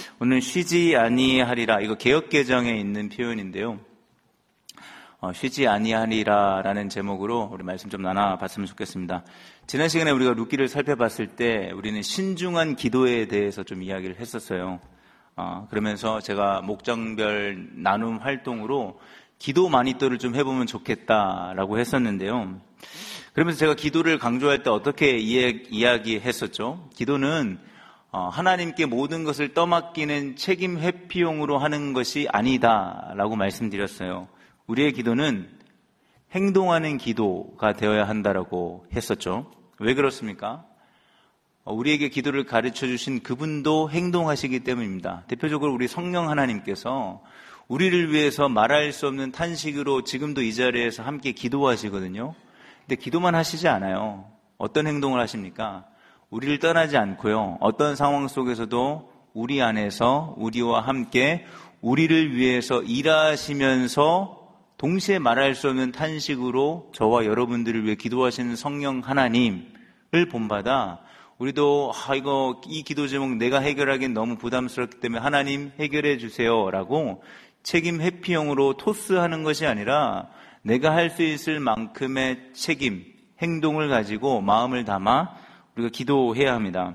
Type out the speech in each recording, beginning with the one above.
오늘 쉬지 아니하리라, 이거 개역개정에 있는 표현인데요. 쉬지 아니하리라라는 제목으로 우리 말씀 좀 나눠봤으면 좋겠습니다. 지난 시간에 우리가 룻기를 살펴봤을 때 우리는 신중한 기도에 대해서 좀 이야기를 했었어요. 그러면서 제가 목장별 나눔 활동으로 기도 마니또를 좀 해보면 좋겠다라고 했었는데요. 그러면서 제가 기도를 강조할 때 어떻게 이야기했었죠? 기도는 하나님께 모든 것을 떠맡기는 책임 회피용으로 하는 것이 아니다라고 말씀드렸어요. 우리의 기도는 행동하는 기도가 되어야 한다라고 했었죠. 왜 그렇습니까? 우리에게 기도를 가르쳐 주신 그분도 행동하시기 때문입니다. 대표적으로 우리 성령 하나님께서 우리를 위해서 말할 수 없는 탄식으로 지금도 이 자리에서 함께 기도하시거든요. 근데 기도만 하시지 않아요. 어떤 행동을 하십니까? 우리를 떠나지 않고요. 어떤 상황 속에서도 우리 안에서 우리와 함께 우리를 위해서 일하시면서 동시에 말할 수 없는 탄식으로 저와 여러분들을 위해 기도하시는 성령 하나님을 본받아 우리도 이 기도 제목 내가 해결하기엔 너무 부담스럽기 때문에 하나님 해결해 주세요 라고 책임 회피용으로 토스하는 것이 아니라 내가 할 수 있을 만큼의 책임, 행동을 가지고 마음을 담아 우리가 기도해야 합니다.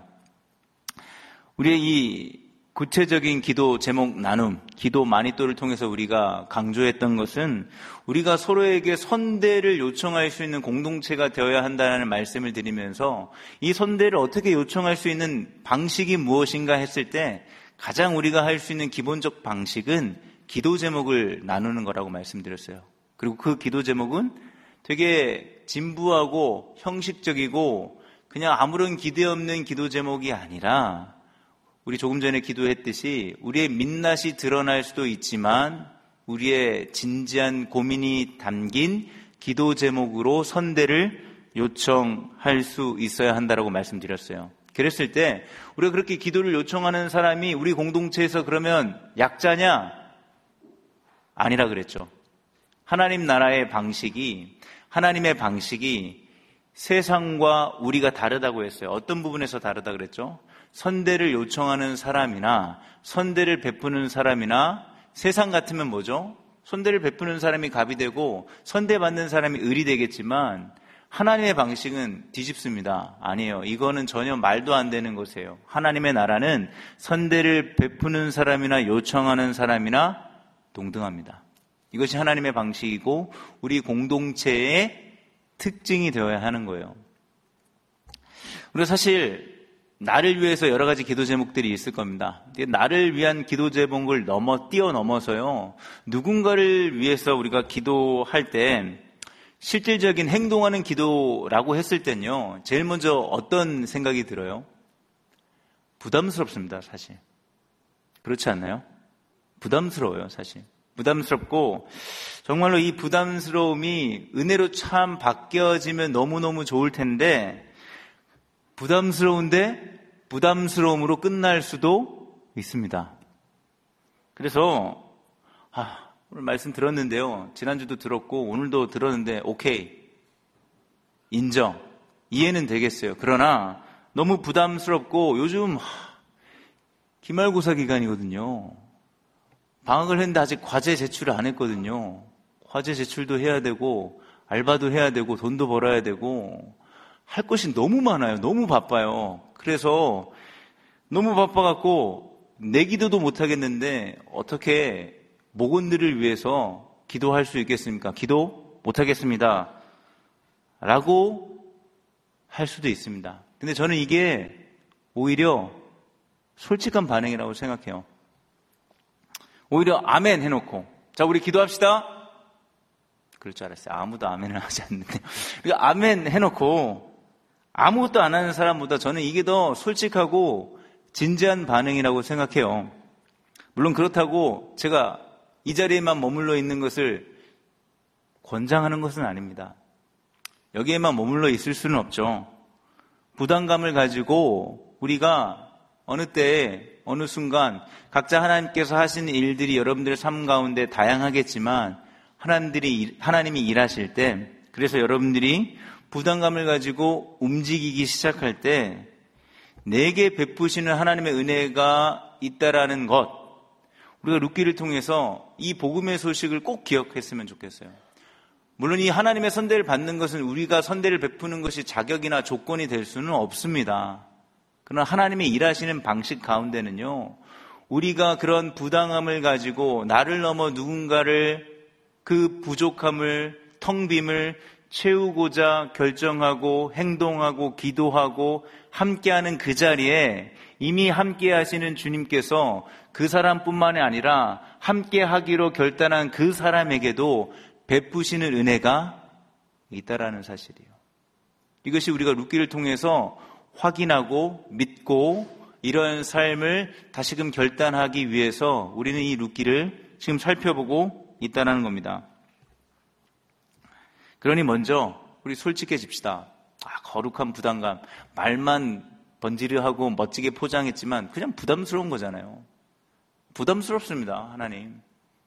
우리의 이 구체적인 기도 제목 나눔, 기도 마니또를 통해서 우리가 강조했던 것은 우리가 서로에게 선대를 요청할 수 있는 공동체가 되어야 한다는 말씀을 드리면서 이 선대를 어떻게 요청할 수 있는 방식이 무엇인가 했을 때 가장 우리가 할 수 있는 기본적 방식은 기도 제목을 나누는 거라고 말씀드렸어요. 그리고 그 기도 제목은 되게 진부하고 형식적이고 그냥 아무런 기대 없는 기도 제목이 아니라 우리 조금 전에 기도했듯이 우리의 민낯이 드러날 수도 있지만 우리의 진지한 고민이 담긴 기도 제목으로 선대를 요청할 수 있어야 한다고 말씀드렸어요. 그랬을 때 우리가 그렇게 기도를 요청하는 사람이 우리 공동체에서 그러면 약자냐? 아니라 그랬죠. 하나님의 방식이 세상과 우리가 다르다고 했어요. 어떤 부분에서 다르다 그랬죠? 선대를 요청하는 사람이나 선대를 베푸는 사람이나 세상 같으면 뭐죠? 선대를 베푸는 사람이 갑이 되고 선대받는 사람이 을이 되겠지만 하나님의 방식은 뒤집습니다. 아니에요. 이거는 전혀 말도 안 되는 것이에요. 하나님의 나라는 선대를 베푸는 사람이나 요청하는 사람이나 동등합니다. 이것이 하나님의 방식이고 우리 공동체의 특징이 되어야 하는 거예요. 우리가 사실 나를 위해서 여러 가지 기도 제목들이 있을 겁니다. 나를 위한 기도 제목을 뛰어넘어서요. 누군가를 위해서 우리가 기도할 때 실질적인 행동하는 기도라고 했을 땐요. 제일 먼저 어떤 생각이 들어요? 부담스럽습니다, 사실. 그렇지 않나요? 부담스러워요, 사실. 부담스럽고 정말로 이 부담스러움이 은혜로 참 바뀌어지면 너무너무 좋을 텐데 부담스러운데 부담스러움으로 끝날 수도 있습니다. 그래서 오늘 말씀 들었는데요. 지난주도 들었고 오늘도 들었는데 오케이, 인정, 이해는 되겠어요. 그러나 너무 부담스럽고 요즘 기말고사 기간이거든요. 방학을 했는데 아직 과제 제출을 안 했거든요. 과제 제출도 해야 되고 알바도 해야 되고 돈도 벌어야 되고 할 것이 너무 많아요. 너무 바빠요. 그래서 너무 바빠갖고 내 기도도 못 하겠는데 어떻게 목원들을 위해서 기도할 수 있겠습니까? 기도 못 하겠습니다. 라고 할 수도 있습니다. 근데 저는 이게 오히려 솔직한 반응이라고 생각해요. 오히려 아멘 해놓고 자 우리 기도합시다. 그럴 줄 알았어요. 아무도 아멘을 하지 않는데 아멘 해놓고 아무것도 안 하는 사람보다 저는 이게 더 솔직하고 진지한 반응이라고 생각해요. 물론 그렇다고 제가 이 자리에만 머물러 있는 것을 권장하는 것은 아닙니다. 여기에만 머물러 있을 수는 없죠. 부담감을 가지고 우리가 어느 때에 어느 순간 각자 하나님께서 하시는 일들이 여러분들의 삶 가운데 다양하겠지만 하나님이 일하실 때 그래서 여러분들이 부담감을 가지고 움직이기 시작할 때 내게 베푸시는 하나님의 은혜가 있다라는 것, 우리가 룻기를 통해서 이 복음의 소식을 꼭 기억했으면 좋겠어요. 물론 이 하나님의 선대를 받는 것은 우리가 선대를 베푸는 것이 자격이나 조건이 될 수는 없습니다. 그러나 하나님의 일하시는 방식 가운데는요, 우리가 그런 부당함을 가지고 나를 넘어 누군가를, 그 부족함을, 텅 빔을 채우고자 결정하고 행동하고 기도하고 함께하는 그 자리에 이미 함께 하시는 주님께서 그 사람뿐만이 아니라 함께 하기로 결단한 그 사람에게도 베푸시는 은혜가 있다라는 사실이에요. 이것이 우리가 룻기를 통해서 확인하고 믿고 이런 삶을 다시금 결단하기 위해서 우리는 이 룻기를 지금 살펴보고 있다는 겁니다. 그러니 먼저 우리 솔직해집시다. 거룩한 부담감, 말만 번지르하고 멋지게 포장했지만 그냥 부담스러운 거잖아요. 부담스럽습니다. 하나님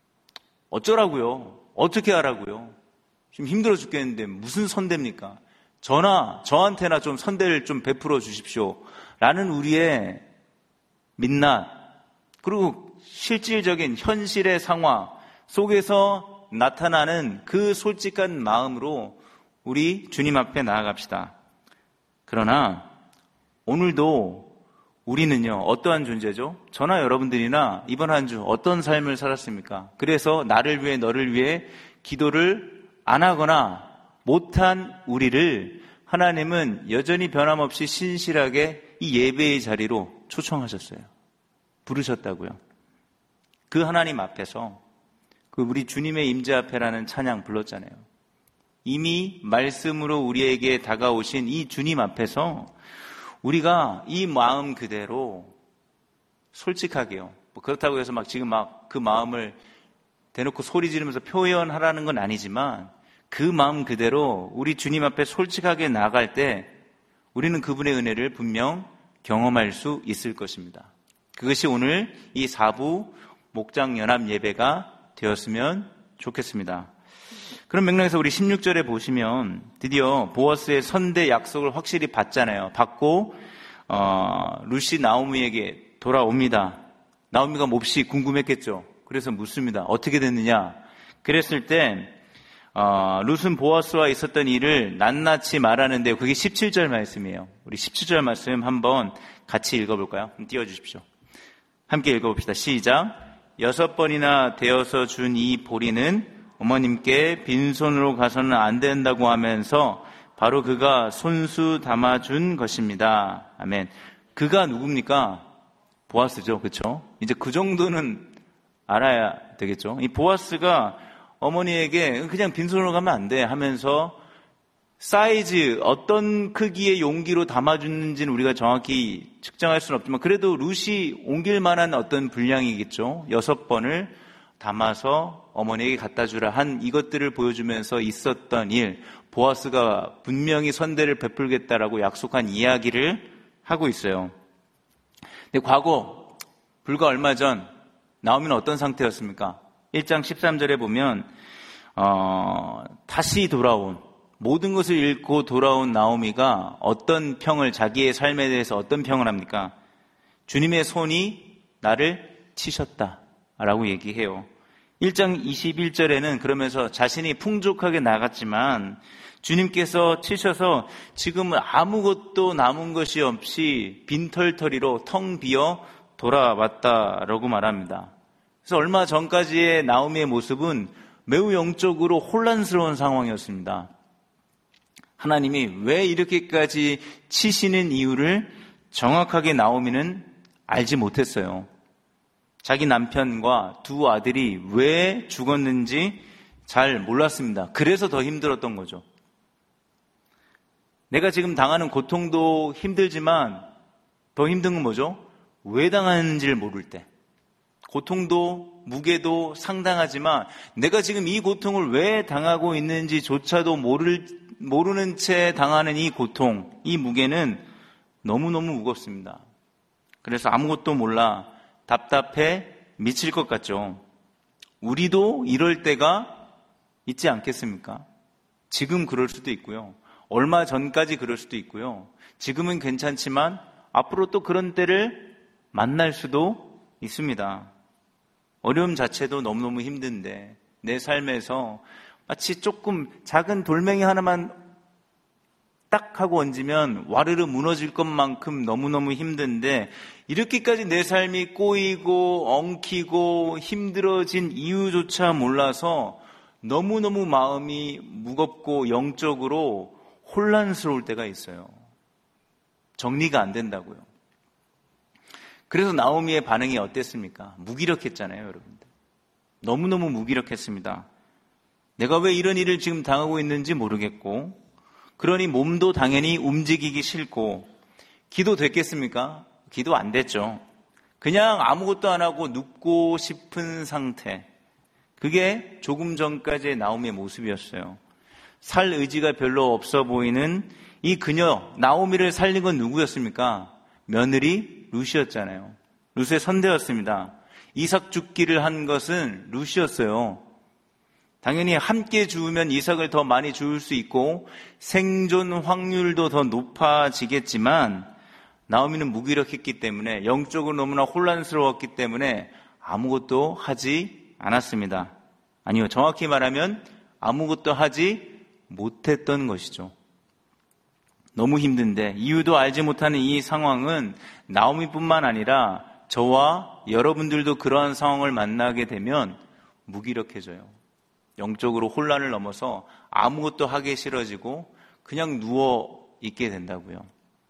어쩌라고요? 어떻게 하라고요? 지금 힘들어 죽겠는데 무슨 선대입니까? 저한테나 좀 선대를 좀 베풀어 주십시오 라는 우리의 민낯, 그리고 실질적인 현실의 상황 속에서 나타나는 그 솔직한 마음으로 우리 주님 앞에 나아갑시다. 그러나 오늘도 우리는요, 어떠한 존재죠? 저나 여러분들이나 이번 한 주 어떤 삶을 살았습니까? 그래서 나를 위해 너를 위해 기도를 안 하거나 못한 우리를 하나님은 여전히 변함없이 신실하게 이 예배의 자리로 초청하셨어요. 부르셨다고요. 그 하나님 앞에서 그 우리 주님의 임재 앞에라는 찬양 불렀잖아요. 이미 말씀으로 우리에게 다가오신 이 주님 앞에서 우리가 이 마음 그대로 솔직하게요. 그렇다고 해서 지금 그 마음을 대놓고 소리 지르면서 표현하라는 건 아니지만 그 마음 그대로 우리 주님 앞에 솔직하게 나아갈 때 우리는 그분의 은혜를 분명 경험할 수 있을 것입니다. 그것이 오늘 이 4부 목장연합 예배가 되었으면 좋겠습니다. 그런 맥락에서 우리 16절에 보시면 드디어 보아스의 선대 약속을 확실히 받잖아요. 받고 룻이 나오미에게 돌아옵니다. 나오미가 몹시 궁금했겠죠. 그래서 묻습니다. 어떻게 됐느냐? 그랬을 때 룻은 보아스와 있었던 일을 낱낱이 말하는데요. 그게 17절 말씀이에요. 우리 17절 말씀 한번 같이 읽어볼까요? 띄워주십시오. 함께 읽어봅시다. 시작. 6번이나 되어서 준 이 보리는 어머님께 빈손으로 가서는 안 된다고 하면서 바로 그가 손수 담아준 것입니다. 아멘. 그가 누굽니까? 보아스죠. 그렇죠? 이제 그 정도는 알아야 되겠죠. 이 보아스가 어머니에게 그냥 빈손으로 가면 안 돼 하면서 사이즈, 어떤 크기의 용기로 담아주는지는 우리가 정확히 측정할 수는 없지만 그래도 룻이 옮길 만한 어떤 분량이겠죠. 6번을 담아서 어머니에게 갖다 주라 한 이것들을 보여주면서 있었던 일, 보아스가 분명히 선대를 베풀겠다라고 약속한 이야기를 하고 있어요. 근데 과거 불과 얼마 전 나오미는 어떤 상태였습니까? 1장 13절에 보면 다시 돌아온, 모든 것을 잃고 돌아온 나오미가 어떤 평을, 자기의 삶에 대해서 어떤 평을 합니까? 주님의 손이 나를 치셨다 라고 얘기해요. 1장 21절에는 그러면서 자신이 풍족하게 나갔지만 주님께서 치셔서 지금은 아무것도 남은 것이 없이 빈털터리로 텅 비어 돌아왔다라고 말합니다. 그래서 얼마 전까지의 나오미의 모습은 매우 영적으로 혼란스러운 상황이었습니다. 하나님이 왜 이렇게까지 치시는 이유를 정확하게 나오미는 알지 못했어요. 자기 남편과 두 아들이 왜 죽었는지 잘 몰랐습니다. 그래서 더 힘들었던 거죠. 내가 지금 당하는 고통도 힘들지만 더 힘든 건 뭐죠? 왜 당하는지를 모를 때. 고통도 무게도 상당하지만 내가 지금 이 고통을 왜 당하고 있는지조차도 모르는 채 당하는 이 고통, 이 무게는 너무너무 무겁습니다. 그래서 아무것도 몰라 답답해 미칠 것 같죠. 우리도 이럴 때가 있지 않겠습니까? 지금 그럴 수도 있고요. 얼마 전까지 그럴 수도 있고요. 지금은 괜찮지만 앞으로 또 그런 때를 만날 수도 있습니다. 어려움 자체도 너무너무 힘든데 내 삶에서 마치 조금 작은 돌멩이 하나만 딱 하고 얹으면 와르르 무너질 것만큼 너무너무 힘든데 이렇게까지 내 삶이 꼬이고 엉키고 힘들어진 이유조차 몰라서 너무너무 마음이 무겁고 영적으로 혼란스러울 때가 있어요. 정리가 안 된다고요. 그래서 나오미의 반응이 어땠습니까? 무기력했잖아요, 여러분들. 너무너무 무기력했습니다. 내가 왜 이런 일을 지금 당하고 있는지 모르겠고, 그러니 몸도 당연히 움직이기 싫고, 기도 됐겠습니까? 기도 안 됐죠. 그냥 아무것도 안 하고 눕고 싶은 상태. 그게 조금 전까지의 나오미의 모습이었어요. 살 의지가 별로 없어 보이는 이 그녀, 나오미를 살린 건 누구였습니까? 며느리 룻이었잖아요. 룻의 선대였습니다. 이삭 죽기를 한 것은 룻이었어요. 당연히 함께 죽으면 이삭을 더 많이 죽을 수 있고 생존 확률도 더 높아지겠지만 나오미는 무기력했기 때문에 영적으로 너무나 혼란스러웠기 때문에 아무것도 하지 않았습니다. 아니요, 정확히 말하면 아무것도 하지 못했던 것이죠. 너무 힘든데 이유도 알지 못하는 이 상황은 나오미뿐만 아니라 저와 여러분들도 그러한 상황을 만나게 되면 무기력해져요. 영적으로 혼란을 넘어서 아무것도 하기 싫어지고 그냥 누워 있게 된다고요.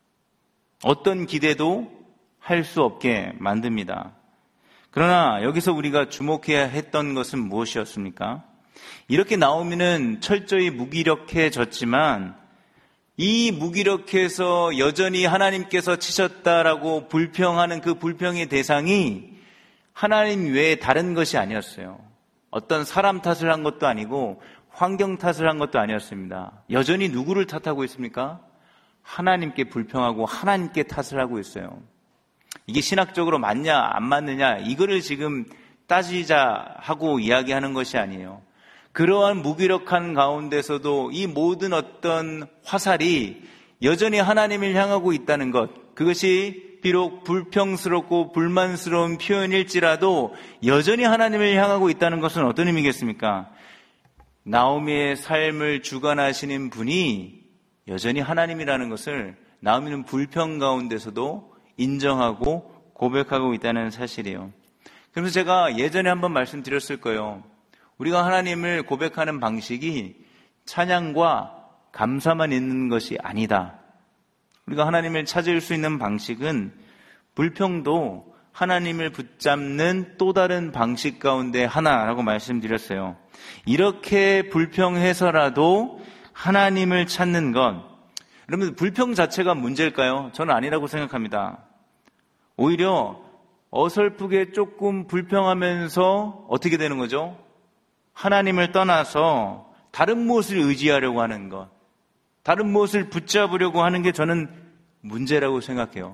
어떤 기대도 할 수 없게 만듭니다. 그러나 여기서 우리가 주목해야 했던 것은 무엇이었습니까? 이렇게 나오미는 철저히 무기력해졌지만 이 무기력해서 여전히 하나님께서 치셨다라고 불평하는 그 불평의 대상이 하나님 외에 다른 것이 아니었어요. 어떤 사람 탓을 한 것도 아니고 환경 탓을 한 것도 아니었습니다. 여전히 누구를 탓하고 있습니까? 하나님께 불평하고 하나님께 탓을 하고 있어요. 이게 신학적으로 맞냐 안 맞느냐 이거를 지금 따지자 하고 이야기하는 것이 아니에요. 그러한 무기력한 가운데서도 이 모든 어떤 화살이 여전히 하나님을 향하고 있다는 것, 그것이 비록 불평스럽고 불만스러운 표현일지라도 여전히 하나님을 향하고 있다는 것은 어떤 의미겠습니까? 나오미의 삶을 주관하시는 분이 여전히 하나님이라는 것을 나오미는 불평 가운데서도 인정하고 고백하고 있다는 사실이에요. 그래서 제가 예전에 한번 말씀드렸을 거예요. 우리가 하나님을 고백하는 방식이 찬양과 감사만 있는 것이 아니다. 우리가 하나님을 찾을 수 있는 방식은 불평도 하나님을 붙잡는 또 다른 방식 가운데 하나라고 말씀드렸어요. 이렇게 불평해서라도 하나님을 찾는 것, 여러분 불평 자체가 문제일까요? 저는 아니라고 생각합니다. 오히려 어설프게 조금 불평하면서 어떻게 되는 거죠? 하나님을 떠나서 다른 무엇을 의지하려고 하는 것, 다른 무엇을 붙잡으려고 하는 게 저는 문제라고 생각해요.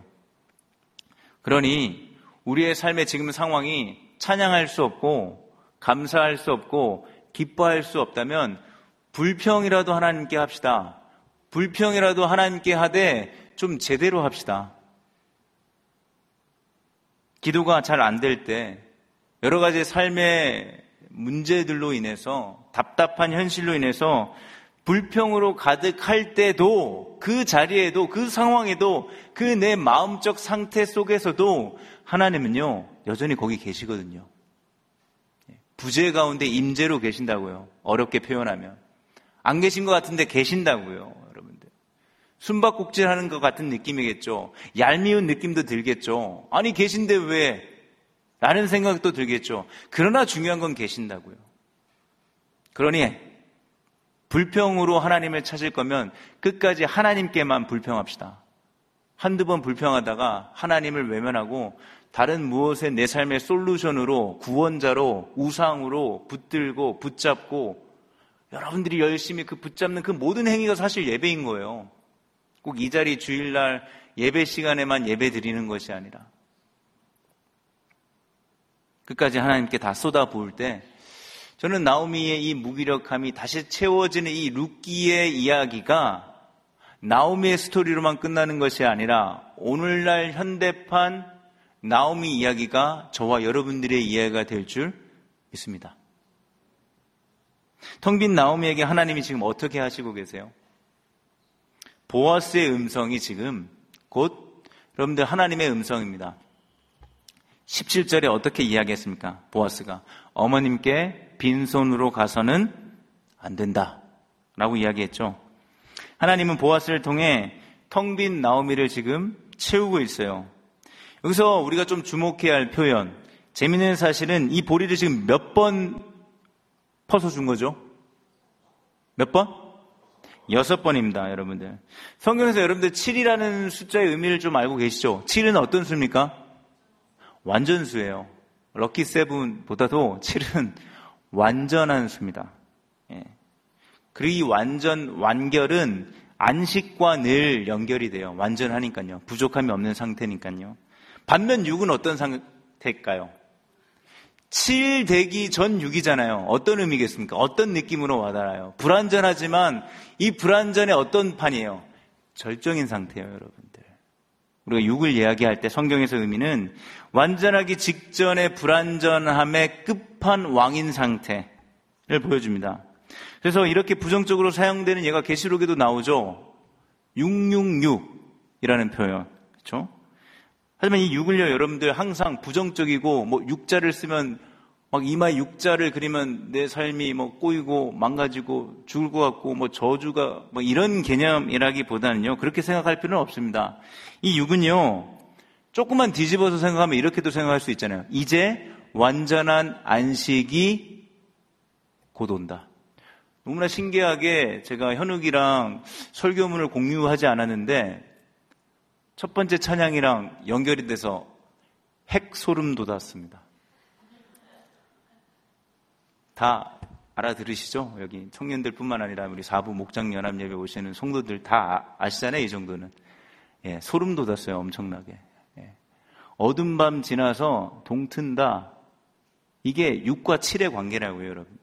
그러니 우리의 삶의 지금 상황이 찬양할 수 없고 감사할 수 없고 기뻐할 수 없다면 불평이라도 하나님께 합시다. 불평이라도 하나님께 하되 좀 제대로 합시다. 기도가 잘 안 될 때 여러 가지 삶의 문제들로 인해서 답답한 현실로 인해서 불평으로 가득할 때도 그 자리에도 그 상황에도 그 내 마음적 상태 속에서도 하나님은요 여전히 거기 계시거든요. 부재 가운데 임재로 계신다고요. 어렵게 표현하면 안 계신 것 같은데 계신다고요. 여러분들 숨바꼭질하는 것 같은 느낌이겠죠. 얄미운 느낌도 들겠죠. 아니 계신데 왜? 라는 생각도 들겠죠. 그러나 중요한 건 계신다고요. 그러니 불평으로 하나님을 찾을 거면 끝까지 하나님께만 불평합시다. 한두 번 불평하다가 하나님을 외면하고 다른 무엇에 내 삶의 솔루션으로 구원자로 우상으로 붙들고 붙잡고 여러분들이 열심히 그 붙잡는 그 모든 행위가 사실 예배인 거예요. 꼭 이 자리 주일날 예배 시간에만 예배 드리는 것이 아니라 끝까지 하나님께 다 쏟아부을 때 저는 나오미의 이 무기력함이 다시 채워지는 이 룻기의 이야기가 나오미의 스토리로만 끝나는 것이 아니라 오늘날 현대판 나오미 이야기가 저와 여러분들의 이야기가 될 줄 믿습니다. 텅 빈 나오미에게 하나님이 지금 어떻게 하시고 계세요? 보아스의 음성이 지금 곧 여러분들 하나님의 음성입니다. 17절에 어떻게 이야기했습니까? 보아스가 어머님께 빈손으로 가서는 안 된다 라고 이야기했죠. 하나님은 보아스를 통해 텅 빈 나오미를 지금 채우고 있어요. 여기서 우리가 좀 주목해야 할 표현, 재미있는 사실은 이 보리를 지금 몇 번 퍼서 거죠? 몇 번? 6번입니다, 여러분들. 성경에서 여러분들 7이라는 숫자의 의미를 좀 알고 계시죠? 7은 어떤 수입니까? 완전수예요. 럭키 세븐보다도 7은 완전한 수입니다. 예. 그리고 이 완결은 안식과 늘 연결이 돼요. 완전하니까요. 부족함이 없는 상태니까요. 반면 6은 어떤 상태일까요? 7 되기 전 6이잖아요. 어떤 의미겠습니까? 어떤 느낌으로 와닿아요? 불완전하지만 이 불완전의 어떤 판이에요? 절정인 상태예요, 여러분들. 우리가 6을 이야기할 때 성경에서 의미는 완전하기 직전의 불완전함의 끝판왕인 상태를 보여줍니다. 그래서 이렇게 부정적으로 사용되는 예가 계시록에도 나오죠. 666이라는 표현. 그렇죠? 하지만 이 6을요, 여러분들 항상 부정적이고, 6자를 쓰면, 막 이마에 6자를 그리면 내 삶이 꼬이고, 망가지고, 죽을 것 같고, 저주가, 이런 개념이라기보다는요, 그렇게 생각할 필요는 없습니다. 이 6은요, 조금만 뒤집어서 생각하면 이렇게도 생각할 수 있잖아요. 이제 완전한 안식이 곧 온다. 너무나 신기하게 제가 현욱이랑 설교문을 공유하지 않았는데, 첫 번째 찬양이랑 연결이 돼서 핵 소름 돋았습니다. 다 알아들으시죠? 여기 청년들 뿐만 아니라 우리 4부 목장연합 예배 오시는 성도들 다 아시잖아요, 이 정도는. 예, 소름 돋았어요, 엄청나게. 예. 어두운 밤 지나서 동튼다. 이게 6과 7의 관계라고요, 여러분들.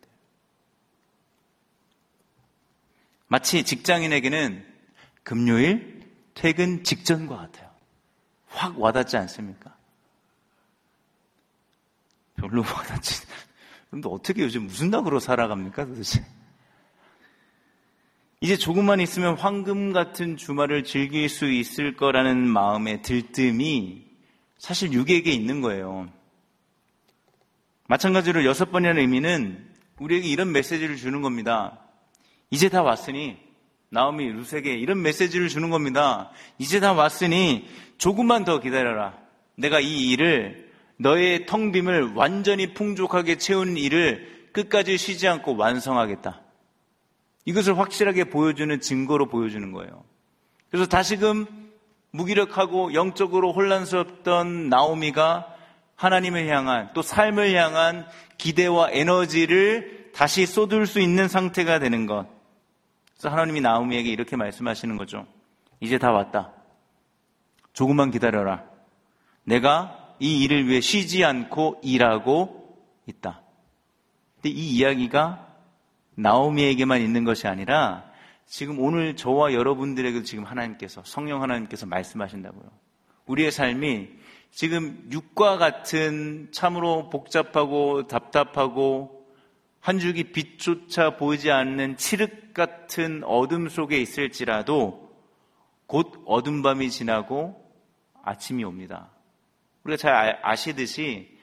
마치 직장인에게는 금요일 퇴근 직전과 같아요. 확 와닿지 않습니까? 별로 와닿지. 그런데 어떻게 요즘 무슨 낙으로 살아갑니까, 도대체? 이제 조금만 있으면 황금 같은 주말을 즐길 수 있을 거라는 마음의 들뜸이 사실 6에게 있는 거예요. 마찬가지로 6번이라는 의미는 우리에게 이런 메시지를 주는 겁니다. 이제 다 왔으니, 나오미 룻에게 이런 메시지를 주는 겁니다. 이제 다 왔으니 조금만 더 기다려라. 내가 이 일을, 너의 텅 빔을 완전히 풍족하게 채우는 일을 끝까지 쉬지 않고 완성하겠다. 이것을 확실하게 보여주는 증거로 보여주는 거예요. 그래서 다시금 무기력하고 영적으로 혼란스럽던 나오미가 하나님을 향한, 또 삶을 향한 기대와 에너지를 다시 쏟을 수 있는 상태가 되는 것. 그래서 하나님이 나오미에게 이렇게 말씀하시는 거죠. 이제 다 왔다. 조금만 기다려라. 내가 이 일을 위해 쉬지 않고 일하고 있다. 근데 이 이야기가 나오미에게만 있는 것이 아니라 지금 오늘 저와 여러분들에게도 지금 하나님께서, 성령 하나님께서 말씀하신다고요. 우리의 삶이 지금 6과 같은 참으로 복잡하고 답답하고 한 줄기 빛조차 보이지 않는 칠흑 같은 어둠 속에 있을지라도 곧 어둠 밤이 지나고 아침이 옵니다. 우리가 잘 아시듯이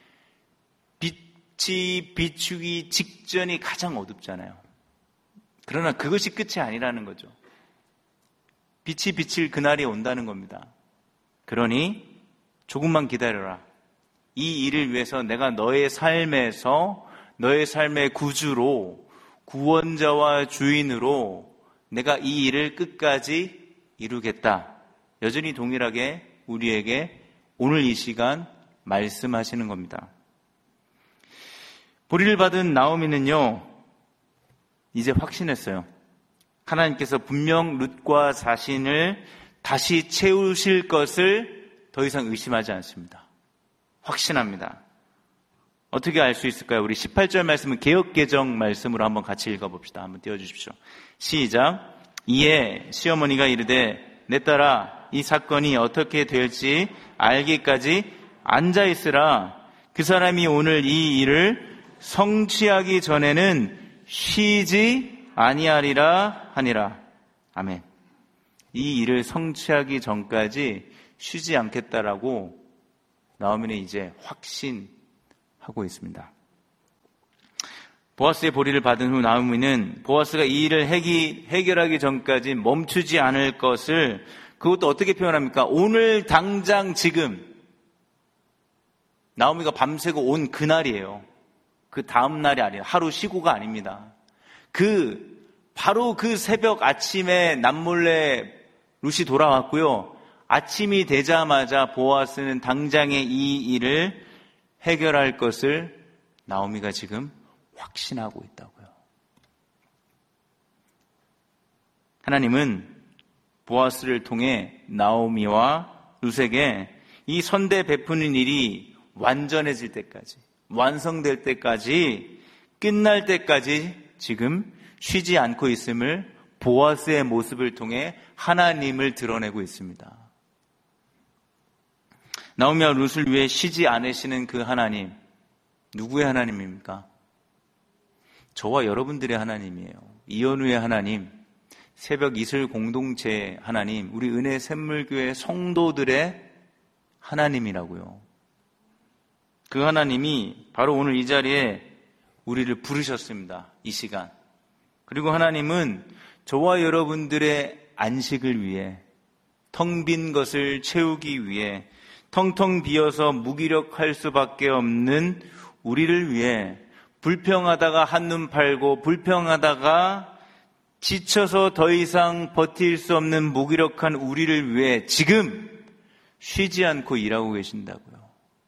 빛이 비추기 직전이 가장 어둡잖아요. 그러나 그것이 끝이 아니라는 거죠. 빛이 비칠 그날이 온다는 겁니다. 그러니 조금만 기다려라. 이 일을 위해서 내가 너의 삶에서, 너의 삶의 구주로, 구원자와 주인으로 내가 이 일을 끝까지 이루겠다. 여전히 동일하게 우리에게 오늘 이 시간 말씀하시는 겁니다. 보리를 받은 나오미는요, 이제 확신했어요. 하나님께서 분명 룻과 자신을 다시 채우실 것을 더 이상 의심하지 않습니다. 확신합니다. 어떻게 알 수 있을까요? 우리 18절 말씀은 개역개정 말씀으로 한번 같이 읽어봅시다. 한번 띄워주십시오. 시작. 이에 시어머니가 이르되 내 딸아 이 사건이 어떻게 될지 알기까지 앉아 있으라. 그 사람이 오늘 이 일을 성취하기 전에는 쉬지 아니하리라 하니라. 아멘. 이 일을 성취하기 전까지 쉬지 않겠다라고 나오미는 이제 확신하고 있습니다. 보아스의 보리를 받은 후 나오미는 보아스가 이 일을 해결하기 전까지 멈추지 않을 것을, 그것도 어떻게 표현합니까? 오늘 당장 지금. 나오미가 밤새고 온 그날이에요. 그 다음 날이 아니라 하루 쉬고가 아닙니다. 바로 그 새벽 아침에 남몰래 룻이 돌아왔고요. 아침이 되자마자 보아스는 당장에 이 일을 해결할 것을 나오미가 지금 확신하고 있다고요. 하나님은 보아스를 통해 나오미와 룻에게 이 선대 베푸는 일이 완전해질 때까지, 완성될 때까지, 끝날 때까지 지금 쉬지 않고 있음을 보아스의 모습을 통해 하나님을 드러내고 있습니다. 나오미와 룻을 위해 쉬지 않으시는 그 하나님, 누구의 하나님입니까? 저와 여러분들의 하나님이에요. 이현우의 하나님, 새벽 이슬 공동체의 하나님, 우리 은혜 샘물교회 성도들의 하나님이라고요. 그 하나님이 바로 오늘 이 자리에 우리를 부르셨습니다. 이 시간. 그리고 하나님은 저와 여러분들의 안식을 위해, 텅 빈 것을 채우기 위해, 텅텅 비어서 무기력할 수밖에 없는 우리를 위해, 불평하다가 한눈 팔고 불평하다가 지쳐서 더 이상 버틸 수 없는 무기력한 우리를 위해 지금 쉬지 않고 일하고 계신다고요.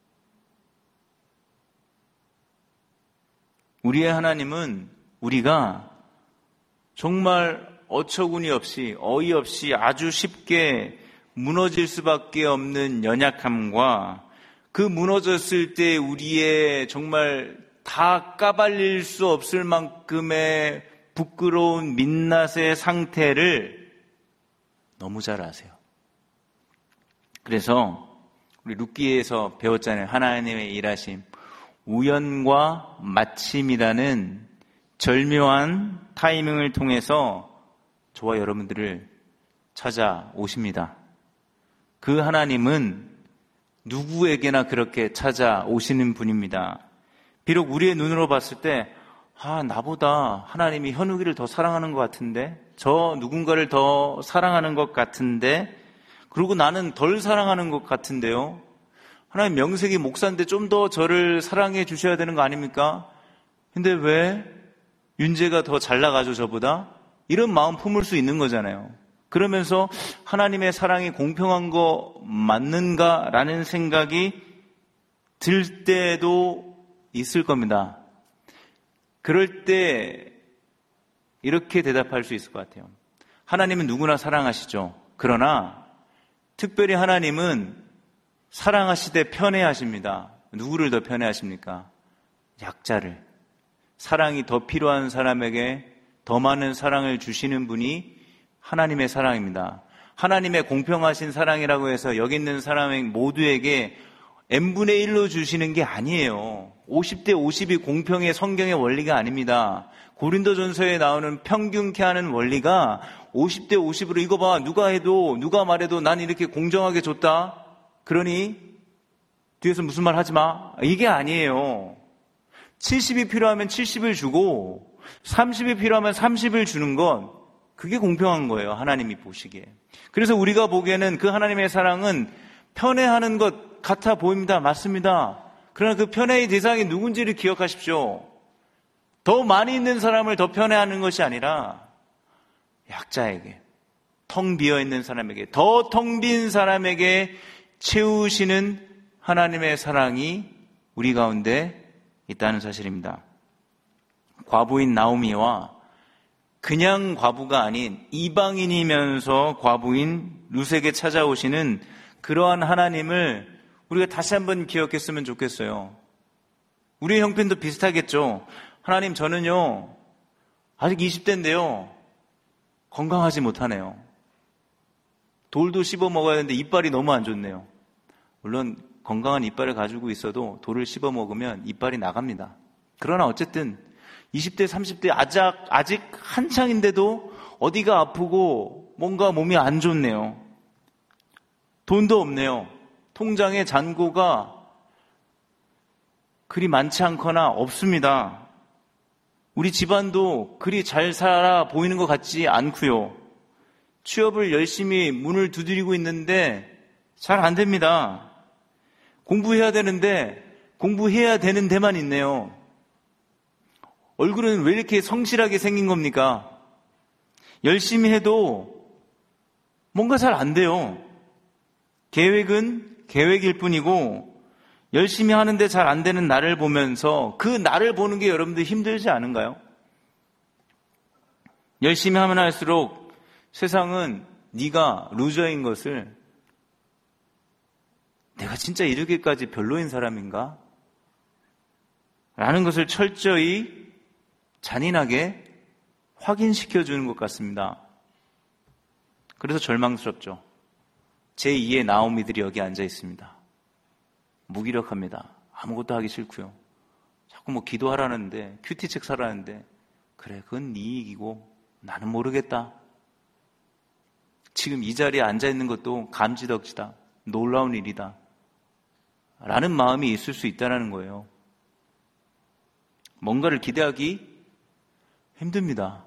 우리의 하나님은 우리가 정말 어처구니 없이, 어이없이 아주 쉽게 무너질 수밖에 없는 연약함과 그 무너졌을 때 우리의 정말 다 까발릴 수 없을 만큼의 부끄러운 민낯의 상태를 너무 잘 아세요. 그래서 우리 룻기에서 배웠잖아요. 하나님의 일하심, 우연과 마침이라는 절묘한 타이밍을 통해서 저와 여러분들을 찾아오십니다. 그 하나님은 누구에게나 그렇게 찾아오시는 분입니다. 비록 우리의 눈으로 봤을 때 나보다 하나님이 현욱이를 더 사랑하는 것 같은데, 저 누군가를 더 사랑하는 것 같은데, 그리고 나는 덜 사랑하는 것 같은데요. 하나님 명색이 목사인데 좀 더 저를 사랑해 주셔야 되는 거 아닙니까? 근데 왜 윤재가 더 잘 나가죠 저보다? 이런 마음 품을 수 있는 거잖아요. 그러면서 하나님의 사랑이 공평한 거 맞는가라는 생각이 들 때도 있을 겁니다. 그럴 때 이렇게 대답할 수 있을 것 같아요. 하나님은 누구나 사랑하시죠. 그러나 특별히 하나님은 사랑하시되 편애하십니다. 누구를 더 편애하십니까? 약자를. 사랑이 더 필요한 사람에게 더 많은 사랑을 주시는 분이 하나님의 사랑입니다. 하나님의 공평하신 사랑이라고 해서 여기 있는 사람 모두에게 n분의 1로 주시는 게 아니에요. 50대 50이 공평의 성경의 원리가 아닙니다. 고린도전서에 나오는 평균케 하는 원리가 50대 50으로 이거 봐, 누가 말해도 난 이렇게 공정하게 줬다. 그러니 뒤에서 무슨 말 하지 마. 이게 아니에요. 70이 필요하면 70을 주고 30이 필요하면 30을 주는 건 그게 공평한 거예요. 하나님이 보시기에. 그래서 우리가 보기에는 그 하나님의 사랑은 편애하는 것 같아 보입니다. 맞습니다. 그러나 그 편애의 대상이 누군지를 기억하십시오. 더 많이 있는 사람을 더 편애하는 것이 아니라 약자에게, 텅 비어있는 사람에게, 더 텅 빈 사람에게 채우시는 하나님의 사랑이 우리 가운데 있다는 사실입니다. 과부인 나오미와 그냥 과부가 아닌 이방인이면서 과부인 룻에게 찾아오시는 그러한 하나님을 우리가 다시 한번 기억했으면 좋겠어요. 우리의 형편도 비슷하겠죠. 하나님, 저는요 아직 20대인데요 건강하지 못하네요. 돌도 씹어 먹어야 되는데 이빨이 너무 안 좋네요. 물론 건강한 이빨을 가지고 있어도 돌을 씹어 먹으면 이빨이 나갑니다. 그러나 어쨌든 20대, 30대 아직 한창인데도 어디가 아프고 뭔가 몸이 안 좋네요. 돈도 없네요. 통장에 잔고가 그리 많지 않거나 없습니다. 우리 집안도 그리 잘 살아 보이는 것 같지 않고요. 취업을 열심히 문을 두드리고 있는데 잘 안 됩니다. 공부해야 되는데 공부해야 되는 데만 있네요. 얼굴은 왜 이렇게 성실하게 생긴 겁니까? 열심히 해도 뭔가 잘 안 돼요. 계획은 계획일 뿐이고 열심히 하는데 잘 안 되는 나를 보면서 그 나를 보는 게 여러분들 힘들지 않은가요? 열심히 하면 할수록 세상은 네가 루저인 것을, 내가 진짜 이렇게까지 별로인 사람인가? 라는 것을 철저히 잔인하게 확인시켜주는 것 같습니다. 그래서 절망스럽죠. 제2의 나오미들이 여기 앉아 있습니다. 무기력합니다. 아무것도 하기 싫고요. 자꾸 뭐 기도하라는데, 큐티책 사라는데, 그래, 그건 네 이익이고 나는 모르겠다. 지금 이 자리에 앉아 있는 것도 감지덕지다. 놀라운 일이다. 라는 마음이 있을 수 있다는 거예요. 뭔가를 기대하기 힘듭니다.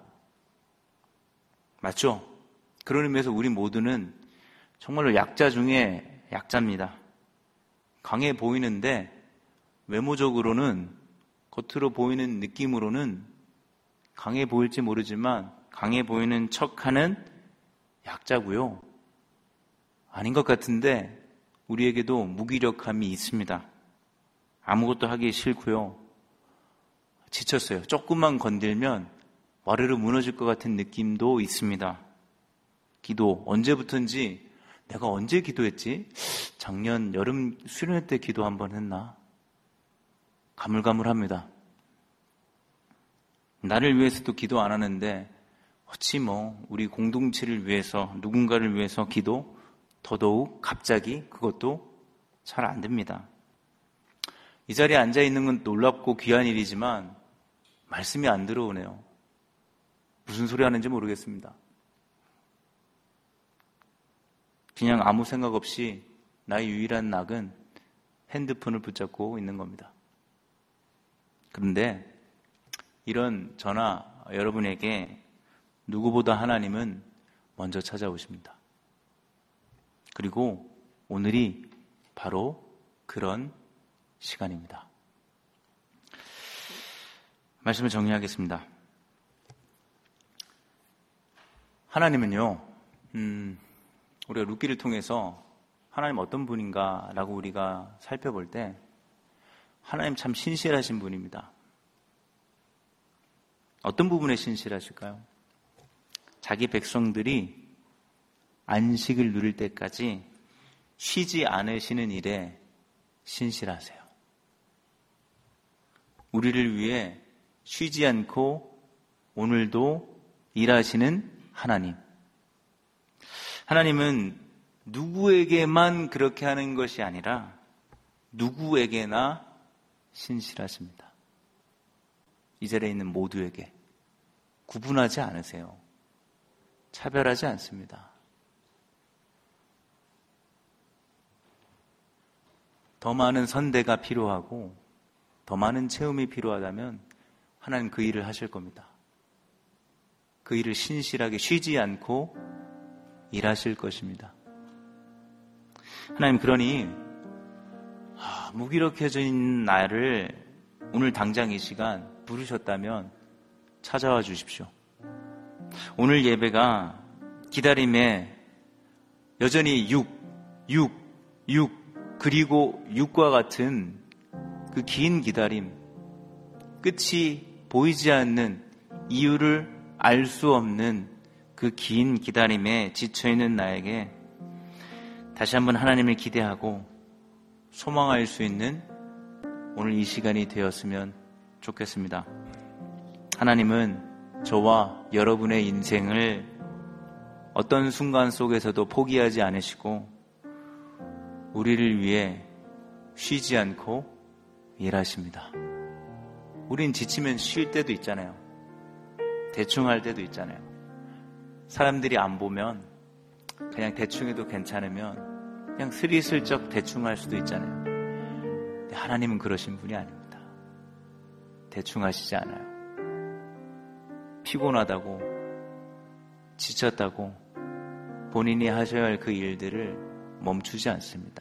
맞죠? 그런 의미에서 우리 모두는 정말로 약자 중에 약자입니다. 강해 보이는데 외모적으로는, 겉으로 보이는 느낌으로는 강해 보일지 모르지만 강해 보이는 척하는 약자고요. 아닌 것 같은데 우리에게도 무기력함이 있습니다. 아무것도 하기 싫고요. 지쳤어요. 조금만 건들면 와르르 무너질 것 같은 느낌도 있습니다. 기도, 언제부턴지 내가 언제 기도했지? 작년 여름 수련회 때 기도 한번 했나? 가물가물합니다. 나를 위해서도 기도 안 하는데 어찌 뭐 우리 공동체를 위해서, 누군가를 위해서 기도? 더더욱 갑자기 그것도 잘 안 됩니다. 이 자리에 앉아 있는 건 놀랍고 귀한 일이지만 말씀이 안 들어오네요. 무슨 소리 하는지 모르겠습니다. 그냥 아무 생각 없이 나의 유일한 낙은 핸드폰을 붙잡고 있는 겁니다. 그런데 이런 저나 여러분에게 누구보다 하나님은 먼저 찾아오십니다. 그리고 오늘이 바로 그런 시간입니다. 말씀을 정리하겠습니다. 하나님은요, 우리가 룻기를 통해서 하나님 어떤 분인가라고 우리가 살펴볼 때 하나님 참 신실하신 분입니다. 어떤 부분에 신실하실까요? 자기 백성들이 안식을 누릴 때까지 쉬지 않으시는 일에 신실하세요. 우리를 위해 쉬지 않고 오늘도 일하시는 하나님. 하나님은 누구에게만 그렇게 하는 것이 아니라 누구에게나 신실하십니다. 이 자리에 있는 모두에게 구분하지 않으세요. 차별하지 않습니다. 더 많은 선대가 필요하고 더 많은 체험이 필요하다면 하나님 그 일을 하실 겁니다. 그 일을 신실하게 쉬지 않고 일하실 것입니다. 하나님, 그러니 무기력해진 나를 오늘 당장 이 시간 부르셨다면 찾아와 주십시오. 오늘 예배가 기다림에 여전히 6 그리고 6과 같은 그 긴 기다림, 끝이 보이지 않는, 이유를 알 수 없는 그 긴 기다림에 지쳐있는 나에게 다시 한번 하나님을 기대하고 소망할 수 있는 오늘 이 시간이 되었으면 좋겠습니다. 하나님은 저와 여러분의 인생을 어떤 순간 속에서도 포기하지 않으시고 우리를 위해 쉬지 않고 일하십니다. 우린 지치면 쉴 때도 있잖아요. 대충 할 때도 있잖아요. 사람들이 안 보면 그냥 대충 해도 괜찮으면 그냥 스리슬쩍 대충 할 수도 있잖아요. 근데 하나님은 그러신 분이 아닙니다. 대충 하시지 않아요. 피곤하다고, 지쳤다고 본인이 하셔야 할 그 일들을 멈추지 않습니다.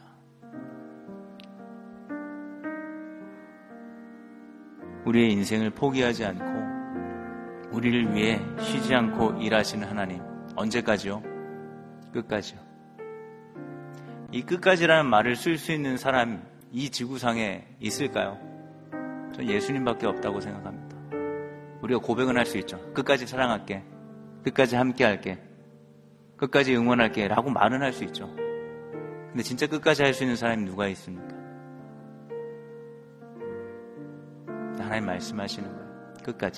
우리의 인생을 포기하지 않고 우리를 위해 쉬지 않고 일하시는 하나님, 언제까지요? 끝까지요. 이 끝까지라는 말을 쓸 수 있는 사람 이 지구상에 있을까요? 전 예수님밖에 없다고 생각합니다. 우리가 고백은 할 수 있죠. 끝까지 사랑할게, 끝까지 함께 할게, 끝까지 응원할게 라고 말은 할 수 있죠. 근데 진짜 끝까지 할 수 있는 사람이 누가 있습니까? 하나님 말씀하시는 거예요.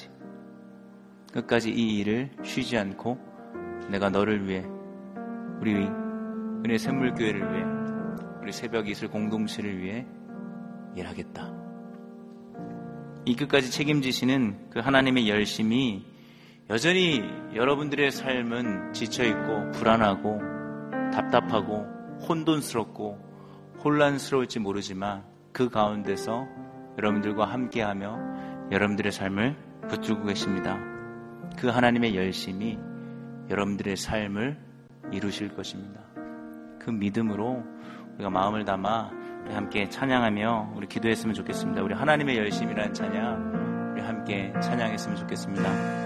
끝까지 이 일을 쉬지 않고 내가 너를 위해, 우리 은혜 샘물교회를 위해, 우리 새벽 이슬 공동체를 위해 일하겠다. 이 끝까지 책임지시는 그 하나님의 열심이 여전히 여러분들의 삶은 지쳐있고 불안하고 답답하고 혼돈스럽고 혼란스러울지 모르지만 그 가운데서 여러분들과 함께하며 여러분들의 삶을 붙들고 계십니다. 그 하나님의 열심이 여러분들의 삶을 이루실 것입니다. 그 믿음으로 우리가 마음을 담아 우리 함께 찬양하며 우리 기도했으면 좋겠습니다. 우리 하나님의 열심이라는 찬양 우리 함께 찬양했으면 좋겠습니다.